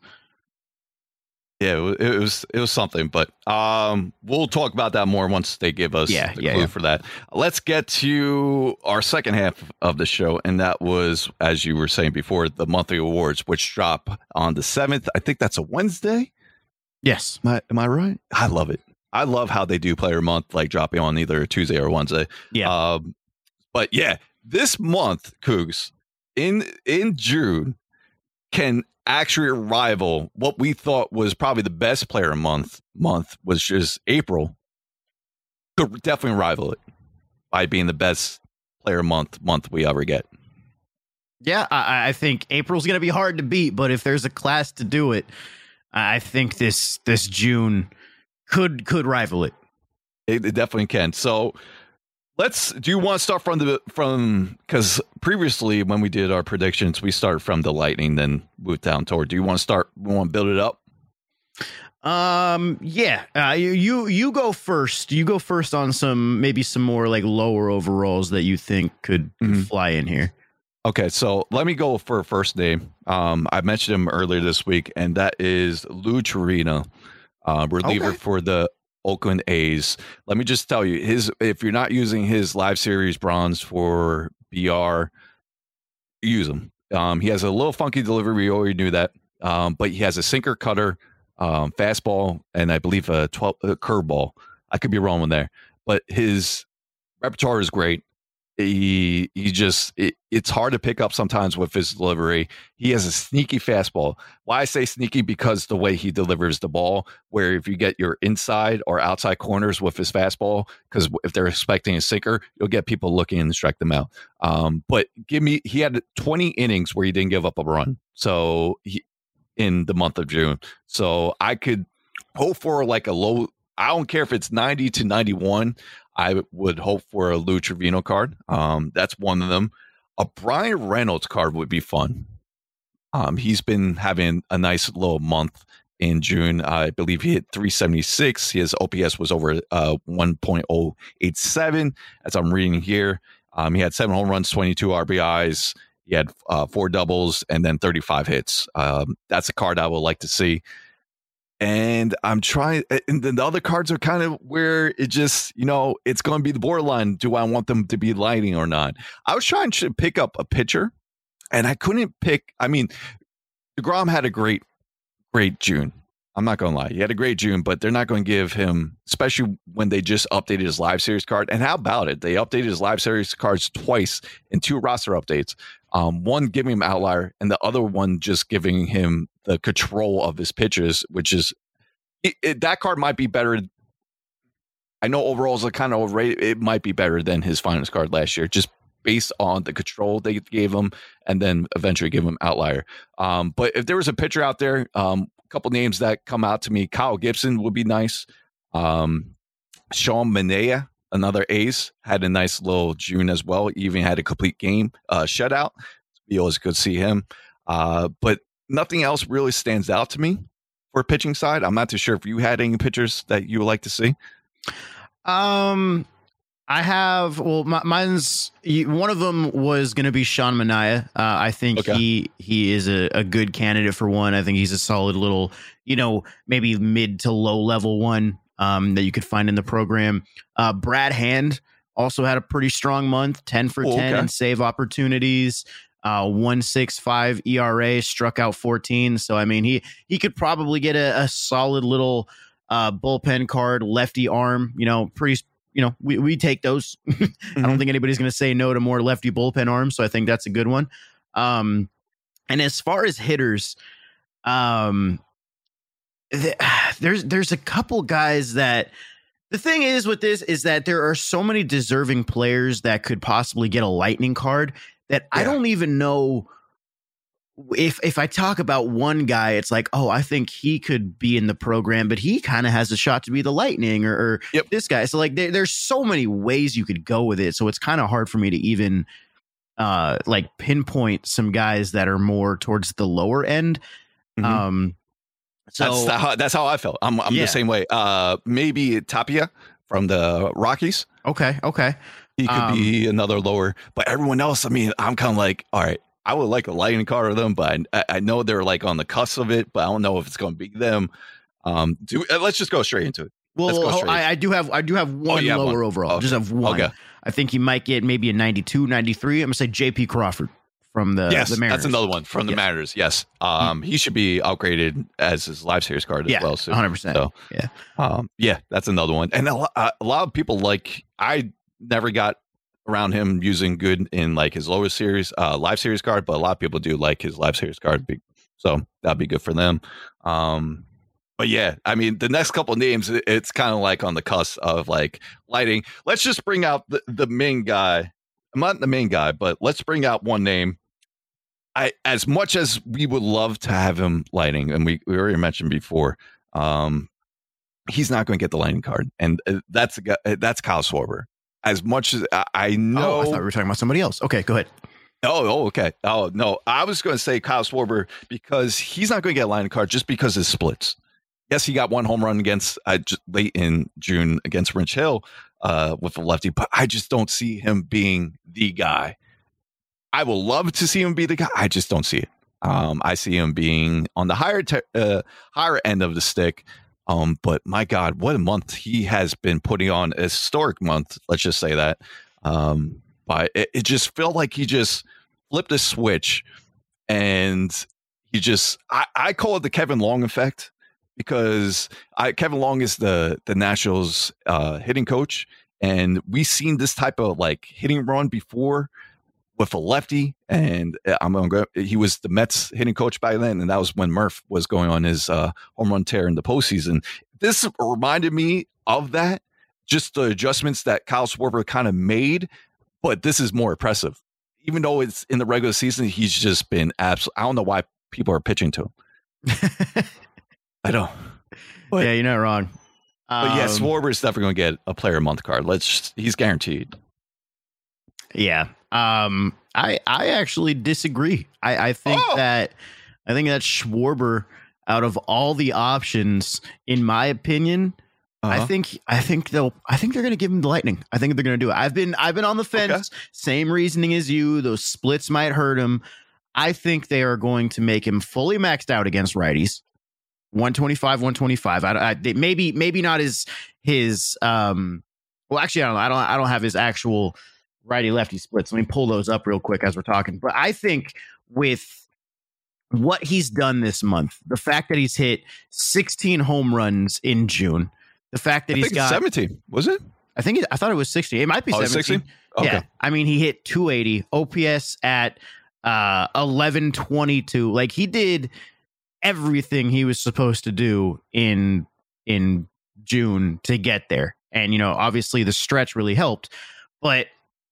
Yeah, it was something, but we'll talk about that more once they give us the clue for that. Let's get to our second half of the show, and that was, as you were saying before, the monthly awards, which drop on the 7th. I think that's a Wednesday. Yes. Am I right? I love it. I love how they do Player Month, like dropping on either Tuesday or Wednesday. Yeah. But yeah, this month, Cougs, in June, can actually rival what we thought was probably the best Player month was just April. Could definitely rival it by being the best Player month we ever get. Yeah, I think April's going to be hard to beat, but if there's a class to do it, I think this June could rival it. It definitely can. So do you want to start from because previously when we did our predictions, we started from the Lightning, then moved down toward. Do you want to build it up? Yeah. You go first. You go first on some more like lower overalls that you think could fly in here. Okay, so let me go for a first name. I mentioned him earlier this week, and that is Lou Trivino, reliever for the Oakland A's. Let me just tell you, if you're not using his Live Series bronze for BR, use him. He has a little funky delivery. We already knew that. But he has a sinker, cutter, fastball, and I believe a curveball. I could be wrong with there, but his repertoire is great. It's hard to pick up sometimes with his delivery. He has a sneaky fastball. Why I say sneaky? Because the way he delivers the ball, where if you get your inside or outside corners with his fastball, because if they're expecting a sinker, you'll get people looking and strike them out. But he had 20 innings where he didn't give up a run. So in the month of June. So I could hope for like a low, I don't care if it's 90 to 91. I would hope for a Lou Trivino card. That's one of them. A Brian Reynolds card would be fun. He's been having a nice little month in June. I believe he hit 376. His OPS was over 1.087, as I'm reading here. He had 7 home runs, 22 RBIs. He had 4 doubles and then 35 hits. That's a card I would like to see. And I'm trying, and then the other cards are kind of where it just, it's going to be the borderline. Do I want them to be lighting or not? I was trying to pick up a pitcher, and I couldn't pick. I mean, DeGrom had a great June. I'm not going to lie. He had a great June, but they're not going to give him, especially when they just updated his Live Series card. And how about it? They updated his Live Series cards twice in 2 roster updates. One giving him outlier, and the other one just giving him the control of his pitches, which is that card might be better I know overall is kind of overrated. It might be better than his finest card last year, just based on the control they gave him, and then eventually give him outlier. But if there was a pitcher out there, a couple names that come out to me, Kyle Gibson would be nice. Sean Manaea, another ace, had a nice little June as well. Even had a complete game shutout. It'd be always good to see him. But nothing else really stands out to me for pitching side. I'm not too sure if you had any pitchers that you would like to see. I have, mine's one of them was going to be Sean Manaea. I think he is a good candidate for one. I think he's a solid little, maybe mid to low level one that you could find in the program. Brad Hand also had a pretty strong month, 10 for 10 in save opportunities, 1.65 ERA, struck out 14. So, I mean, he could probably get a solid little bullpen card, lefty arm, pretty. We take those. I don't think anybody's going to say no to more lefty bullpen arms. So I think that's a good one. And as far as hitters, there's a couple guys that the thing is with this is that there are so many deserving players that could possibly get a lightning card that I don't even know. If I talk about one guy, it's like, oh, I think he could be in the program, but he kind of has a shot to be the Lightning or this guy. So like there's so many ways you could go with it. So it's kind of hard for me to even pinpoint some guys that are more towards the lower end. So that's how I felt. I'm the same way. Maybe Tapia from the Rockies. Okay. He could be another lower, but everyone else, I mean, I'm kind of like, all right, I would like a lightning card of them, but I know they're like on the cusp of it, but I don't know if it's going to be them. Let's just go straight into it. Well, I do have one lower overall. Okay. Just have one. Okay. I think he might get maybe a 92, 93. I'm going to say JP Crawford from the Mariners. That's another one from the Mariners. Yes. He should be upgraded as his live series card as well. So 100%. So, that's another one. And a lot of people I never got around him using good in like his lower series live series card, but a lot of people do like his live series card, so that'd be good for them. But yeah, I mean the next couple of names, it's kind of like on the cusp of like lighting. Let's just bring out the main guy. I'm not the main guy, but let's bring out one name. As much as we would love to have him lighting, and we already mentioned before, he's not going to get the lighting card, and that's Kyle Schwarber. As much as I know, I thought we were talking about somebody else. Okay, go ahead. Okay. Oh no, I was going to say Kyle Schwarber because he's not going to get a line card just because of splits. Yes, he got one home run against late in June against Rich Hill with a lefty, but I just don't see him being the guy. I will love to see him be the guy. I just don't see it. I see him being on the higher end of the stick. But my God, what a month he has been putting on, a historic month. Let's just say that. But it just felt like he just flipped a switch and he just, I call it the Kevin Long effect because Kevin Long is the Nationals hitting coach. And we've seen this type of like hitting run before with a lefty, and he was the Mets hitting coach by then, and that was when Murph was going on his home run tear in the postseason. This reminded me of that, just the adjustments that Kyle Schwarber kind of made, but this is more impressive. Even though it's in the regular season, he's just been absolute. I don't know why people are pitching to him. I don't. But, yeah, you're not wrong. But yeah, Schwarber is definitely going to get a player of month card. He's guaranteed. Yeah. I actually disagree. I think that Schwarber, out of all the options, in my opinion, I think they're going to give him the lightning. I think they're going to do it. I've been on the fence. Okay. Same reasoning as you. Those splits might hurt him. I think they are going to make him fully maxed out against righties. 125. Maybe not his. Well, actually, I don't know. I don't have his actual righty lefty splits. Let me pull those up real quick as we're talking. But I think with what he's done this month, the fact that he's hit 16 home runs in June, the fact that he's got 17, was it? I thought it was 16. It might be 17. 16? Okay. Yeah. I mean, he hit 280, OPS at 1122. Like he did everything he was supposed to do in June to get there. And, obviously the stretch really helped. But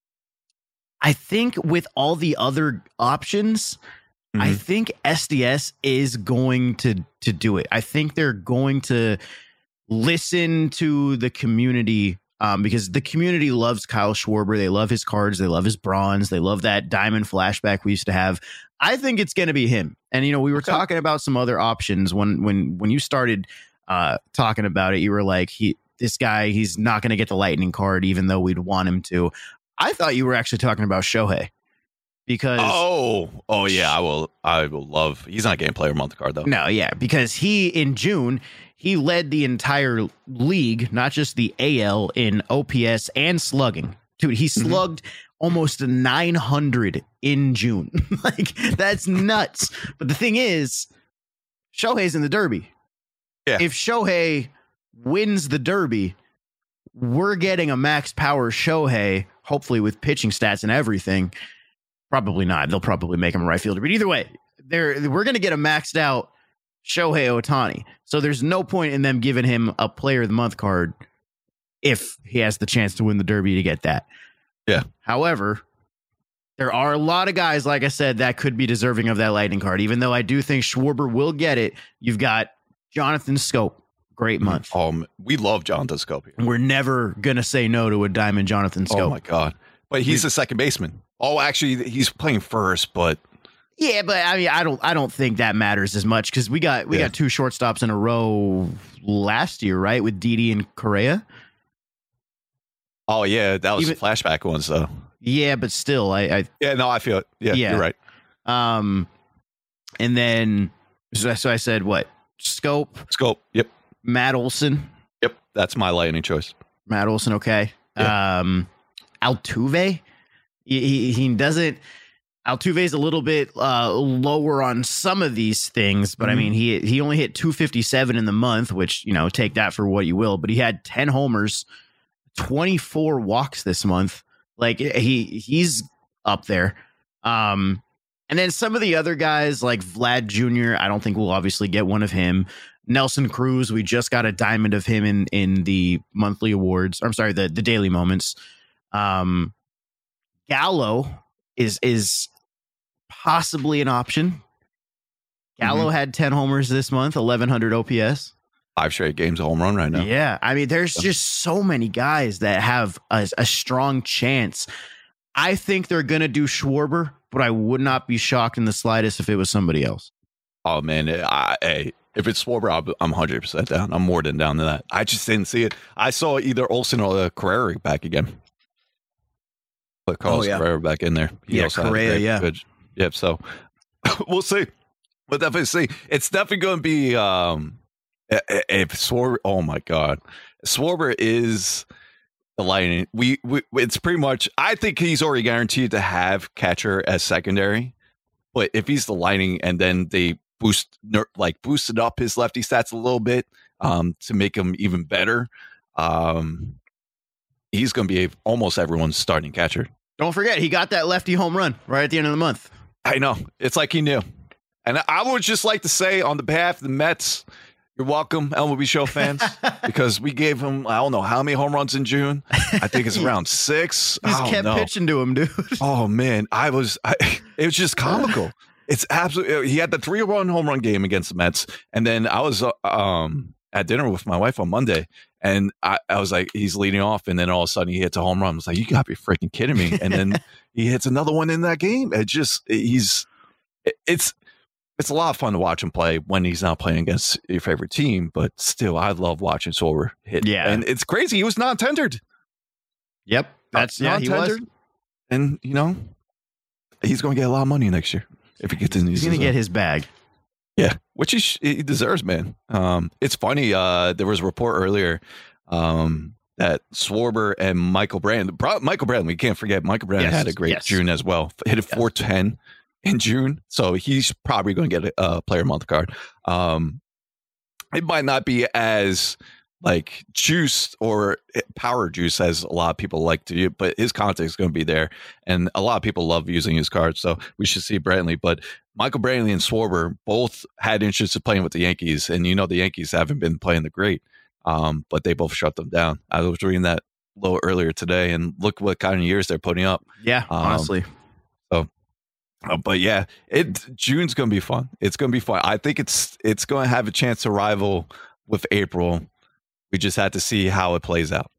I think with all the other options, I think SDS is going to do it. I think they're going to listen to the community, because the community loves Kyle Schwarber. They love his cards. They love his bronze. They love that diamond flashback we used to have. I think it's going to be him. And, we were talking about some other options when you started talking about it. You were like, this guy, he's not going to get the lightning card, even though we'd want him to. I thought you were actually talking about Shohei, because yeah, I will love. He's not getting player of the month card though. No, yeah, because in June he led the entire league, not just the AL, in OPS and slugging. Dude, he slugged almost 900 in June. Like, that's nuts. But the thing is, Shohei's in the Derby. Yeah. If Shohei wins the Derby, we're getting a max power Shohei, hopefully with pitching stats and everything. Probably not. They'll probably make him a right fielder. But either way, we're going to get a maxed out Shohei Ohtani. So there's no point in them giving him a player of the month card if he has the chance to win the Derby to get that. Yeah. However, there are a lot of guys, like I said, that could be deserving of that lightning card. Even though I do think Schwarber will get it, you've got Jonathan Schoop. Great month. We love Jonathan Schoop here. We're never going to say no to a diamond Jonathan Schoop. Oh, my God. But he's a second baseman. Oh, actually, he's playing first, but... Yeah, but I mean, I don't think that matters as much, because we got two shortstops in a row last year, right? With Didi and Correa. Oh, yeah. That was the flashback ones, though. Yeah, but still, I feel it. Yeah, you're right. And then, so I said, what? Schoop, yep. Matt Olson. Yep, that's my lightning choice. Matt Olson, okay. Yeah. Altuve, he doesn't. Altuve's a little bit lower on some of these things, but I mean, he only hit 257 in the month, which, take that for what you will. But he had 10 homers, 24 walks this month. Like, he's up there. And then some of the other guys like Vlad Jr., I don't think we'll obviously get one of him. Nelson Cruz, we just got a diamond of him in the monthly awards. I'm sorry, the daily moments. Gallo is possibly an option. Gallo had 10 homers this month, 1,100 OPS. 5 straight games of home run right now. Yeah, I mean, there's just so many guys that have a strong chance. I think they're going to do Schwarber, but I would not be shocked in the slightest if it was somebody else. Oh, man. If it's Schwarber, I'm 100% down. I'm more than down to that. I just didn't see it. I saw either Olsen or Carrera back again. But Carlos Carrera back in there. Correa, good. Yep, so we'll see. We'll definitely see. It's definitely going to be if Schwarber. Oh my God, Schwarber is the Lightning. It's pretty much. I think he's already guaranteed to have catcher as secondary. But if he's the Lightning, and then they boosted up his lefty stats a little bit to make him even better, he's going to be almost everyone's starting catcher. Don't forget, he got that lefty home run right at the end of the month. I know. It's like he knew. And I would just like to say, on the behalf of the Mets, you're welcome, MLB Show fans, because we gave him, I don't know how many home runs in June. I think it's around 6. Just kept pitching to him, dude. Oh, man. It was just comical. It's absolutely. He had the 3-1 home run game against the Mets. And then I was at dinner with my wife on Monday. And I was like, he's leading off, and then all of a sudden he hits a home run. I was like, you gotta be freaking kidding me! And then he hits another one in that game. It's a lot of fun to watch him play when he's not playing against your favorite team. But still, I love watching Schwarber hit. Yeah, and it's crazy. He was non-tendered. Yep, that's non-tendered. He was. And he's going to get a lot of money next year if he gets in. He's going to get his bag. Yeah, which he deserves, man. It's funny. There was a report earlier that Schwarber and Michael Brand, we can't forget Michael Brand had a great June as well. Hit a 410 in June, so he's probably going to get a player month card. It might not be as like juiced or power juice as a lot of people like to use, but his content is going to be there, and a lot of people love using his cards. So we should see Brantley, but Michael Brantley and Schwarber both had interest in playing with the Yankees, and the Yankees haven't been playing the great. but they both shut them down. I was reading that a little earlier today, and look what kind of years they're putting up. Yeah, honestly. But yeah, June's going to be fun. It's going to be fun. I think it's going to have a chance to rival with April. We just had to see how it plays out.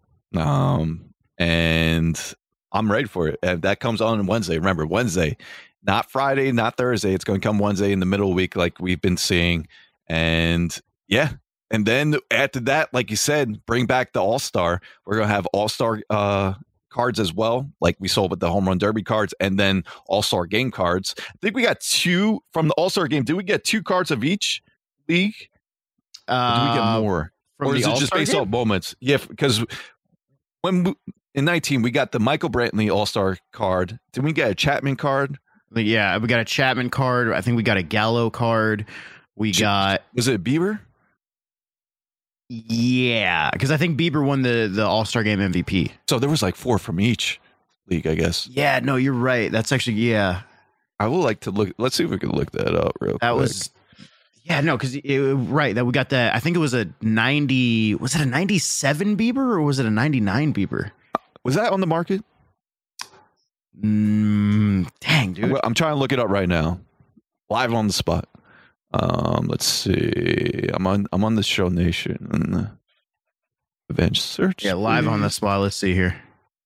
And I'm ready for it. And that comes on Wednesday. Remember, Wednesday, not Friday, not Thursday. It's going to come Wednesday in the middle of the week, like we've been seeing. And yeah. And then after that, like you said, bring back the All-Star. We're going to have All-Star cards as well, like we saw with the Home Run Derby cards, and then All-Star Game cards. I think we got 2 from the All-Star Game. Did we get 2 cards of each league? Or did we get more? Or is it just based on moments? Yeah, because in 19, we got the Michael Brantley All-Star card. Did we get a Chapman card? Yeah, we got a Chapman card. I think we got a Gallo card. Was it Bieber? Yeah, because I think Bieber won the All-Star Game MVP. So there was like 4 from each league, I guess. Yeah, no, you're right. That's actually, yeah. I would like to look. Let's see if we can look that up real quick. That was, yeah, no, because right, that we got that. I think it was a 90. Was it a 97 Bieber or was it a 99 Bieber? Was that on the market? Dang, dude. I'm trying to look it up right now, live on the spot. Let's see. I'm on the Show Nation event search. Yeah, live on the spot. Let's see here.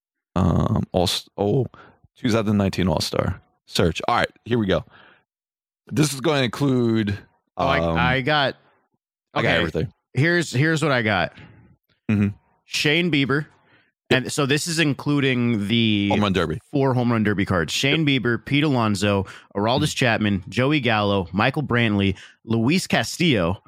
2019 All-Star search. All right, here we go. This is going to include. I got everything. Here's what I got. Mm-hmm. Shane Bieber. And so this is including the Home Run Derby. 4 Home Run Derby cards. Shane Bieber, Pete Alonso, Aroldis Chapman, Joey Gallo, Michael Brantley, Luis Castillo,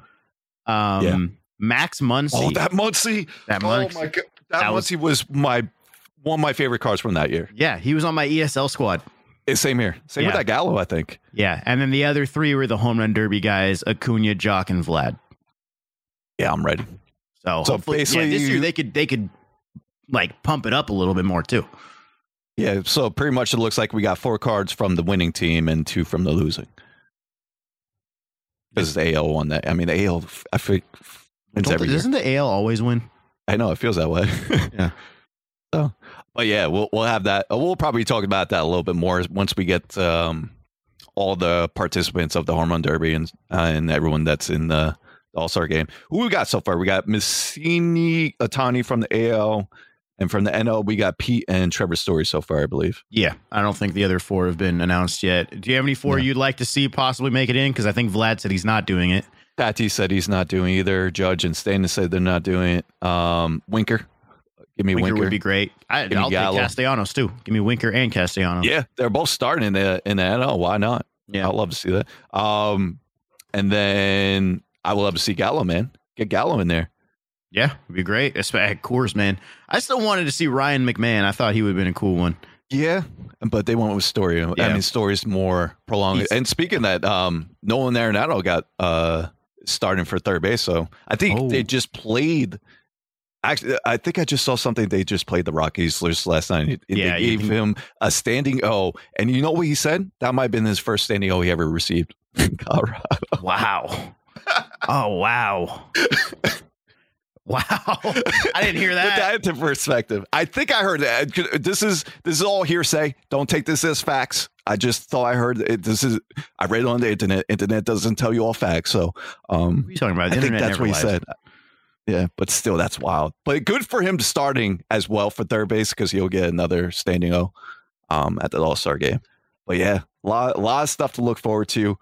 Max Muncy. Oh, that Muncy. Oh, my God. That Muncy was one of my favorite cards from that year. Yeah, he was on my ESL squad. Same here. Same with that Gallo, I think. Yeah, and then the other 3 were the Home Run Derby guys, Acuna, Jock, and Vlad. Yeah, I'm ready. So basically, this year they could like pump it up a little bit more too. Yeah, so pretty much it looks like we got 4 cards from the winning team and 2 from the losing. Because the AL won that. I mean, the AL, I think, wins every year. Doesn't the AL always win? I know, it feels that way. Yeah. So, but yeah, we'll have that. We'll probably talk about that a little bit more once we get all the participants of the Home Run Derby and everyone that's in the All-Star Game. Who we got so far? We got Massini, Ohtani from the AL. And from the NL, we got Pete and Trevor Story so far, I believe. Yeah, I don't think the other 4 have been announced yet. Do you have any 4 you'd like to see possibly make it in? Because I think Vlad said he's not doing it. Tati said he's not doing either. Judge and Stanis said they're not doing it. Winker. Give me Winker. Would be great. I'll take Castellanos, too. Give me Winker and Castellanos. Yeah, they're both starting in the NL. Why not? Yeah, I'd love to see that. And then I would love to see Gallo, man. Get Gallo in there. Yeah, it'd be great. Especially at Coors, man. I still wanted to see Ryan McMahon. I thought he would have been a cool one. Yeah, but they went with Story. Yeah. I mean, Story's more prolonged. And speaking of that, Nolan Arenado got starting for third base. So I think they just played. Actually, I think I just saw something. They just played the Rockies last night. They gave him a standing O. And you know what he said? That might have been his first standing O he ever received in Colorado. Wow. Oh, wow. Wow. I didn't hear that. Put that into perspective. I think I heard that. This is all hearsay. Don't take this as facts. I just thought I heard it. I read it on the internet. Internet doesn't tell you all facts. So what are you talking about? I think that's what he said. Yeah, but still, that's wild. But good for him starting as well for third base because he'll get another standing O at the All-Star Game. But yeah, a lot of stuff to look forward to.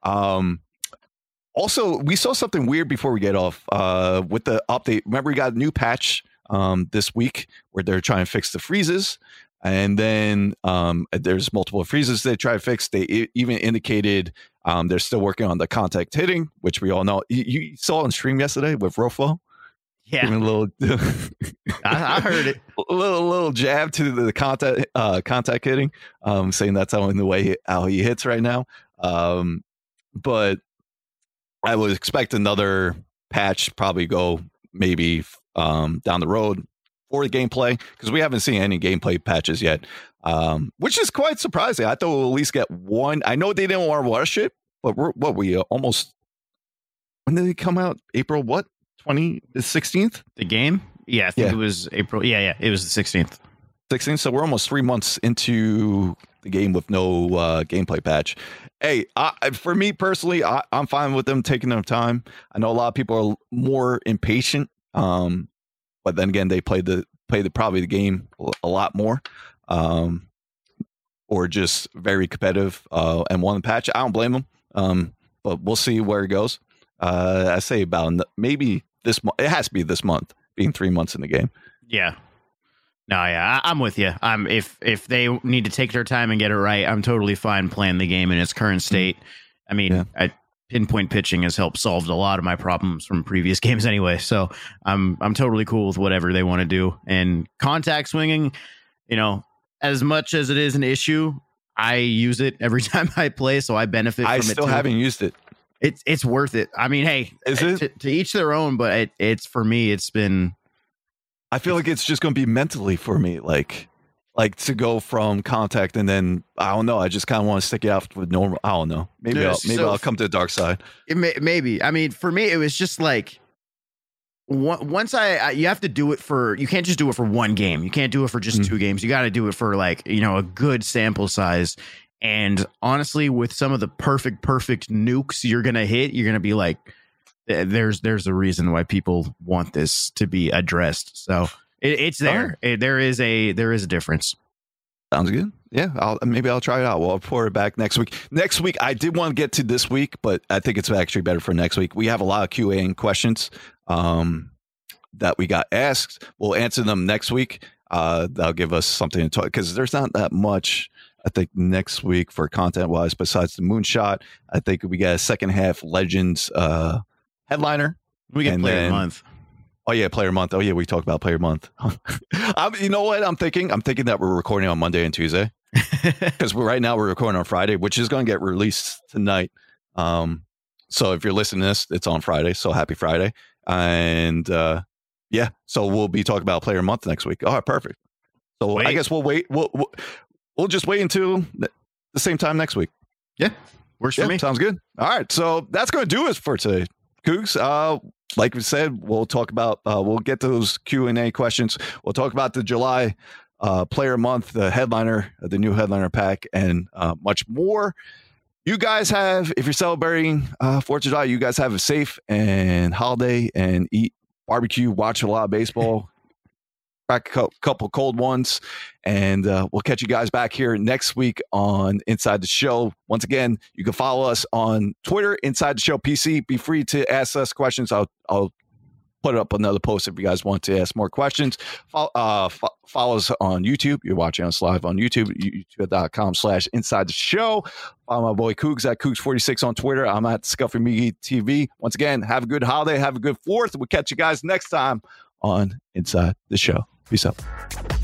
Also, we saw something weird before we get off with the update. Remember, we got a new patch this week where they're trying to fix the freezes. And then there's multiple freezes they try to fix. They even indicated they're still working on the contact hitting, which we all know. You saw on stream yesterday with Rofo. Yeah. Giving a little, I heard it. A little jab to the contact hitting, saying that's how he hits right now. But I would expect another patch probably go maybe down the road for the gameplay because we haven't seen any gameplay patches yet, which is quite surprising. I thought we'll at least get one. I know they didn't want to rush it, but we almost, when did it come out? April what? the 16th. The game? Yeah, I think it was April. Yeah, it was the 16th. 16th. So we're almost 3 months into the game with no gameplay patch. Hey, for me personally, I'm fine with them taking their time. I know a lot of people are more impatient, but then again, they played probably the game a lot more, or just very competitive and won the patch. I don't blame them, but we'll see where it goes. I say about maybe this month. It has to be this month, being 3 months in the game. Yeah. No, yeah, I'm with you. If they need to take their time and get it right, I'm totally fine playing the game in its current state. I mean, pinpoint pitching has helped solve a lot of my problems from previous games anyway. So I'm totally cool with whatever they want to do. And contact swinging, as much as it is an issue, I use it every time I play, so I benefit from it. I still haven't used it. It's worth it. I mean, hey, is it to each their own? But it's for me. It's been. I feel like it's just going to be mentally for me, like to go from contact and then I don't know. I just kind of want to stick it out with normal. I don't know. Maybe I'll come to the dark side. Maybe. I mean, for me, it was just like once you have to do it for. You can't just do it for one game. You can't do it for just 2 games. You got to do it for a good sample size. And honestly, with some of the perfect nukes you're gonna hit, you're gonna be like. There's a reason why people want this to be addressed. So it's there. There is a difference. Sounds good. Yeah, maybe I'll try it out. We'll report it back next week. Next week, I did want to get to this week, but I think it's actually better for next week. We have a lot of QA and questions that we got asked. We'll answer them next week. That'll give us something to talk because there's not that much. I think next week for content wise, besides the moonshot, I think we got a second half Legends. Headliner. We get player month. Oh yeah, player month. Oh yeah, we talked about player month. You know what I'm thinking? I'm thinking that we're recording on Monday and Tuesday because right now we're recording on Friday, which is going to get released tonight. So if you're listening to this, it's on Friday. So happy Friday. And so we'll be talking about player month next week. All right, perfect. So I guess we'll wait. We'll just wait until the same time next week. Yeah, works for me. Sounds good. All right, so that's going to do it for today. Cougs, like we said, we'll talk about we'll get to those Q&A questions. We'll talk about the July player month, the headliner, the new headliner pack, and much more. You guys have, if you're celebrating 4th of July, you guys have a safe and holiday and eat barbecue, watch a lot of baseball, crack a couple cold ones, and we'll catch you guys back here next week on Inside the Show. Once again, you can follow us on Twitter, Inside the Show PC. Be free to ask us questions. I'll put up another post if you guys want to ask more questions. Follow us on YouTube. You're watching us live on YouTube, youtube.com/Inside the Show. Follow my boy Cougs at Cougs46 on Twitter. I'm at Scuffy McGee TV. Once again, have a good holiday. Have a good 4th. We'll catch you guys next time on Inside the Show. Peace out.